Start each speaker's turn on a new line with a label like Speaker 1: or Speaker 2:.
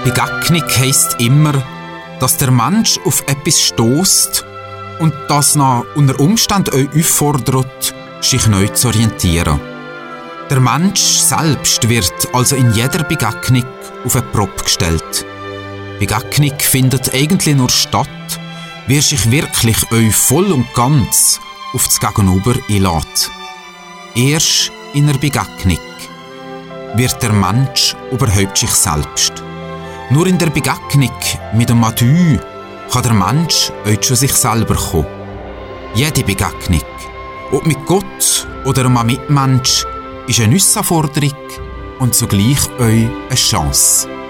Speaker 1: Begegnung heisst immer, dass der Mensch auf etwas stößt und das nach unter Umständen euch auffordert, sich neu zu orientieren. Der Mensch selbst wird also in jeder Begegnung auf eine Probe gestellt. Begegnung findet eigentlich nur statt, wer sich wirklich euch voll und ganz auf das Gegenüber einlässt. Erst in einer Begegnung wird der Mensch überhaupt sich selbst. Nur in der Begegnung mit dem Adieu kann der Mensch euch zu sich selber kommen. Jede Begegnung, ob mit Gott oder einem Mitmensch, ist eine Herausforderung und zugleich euch eine Chance.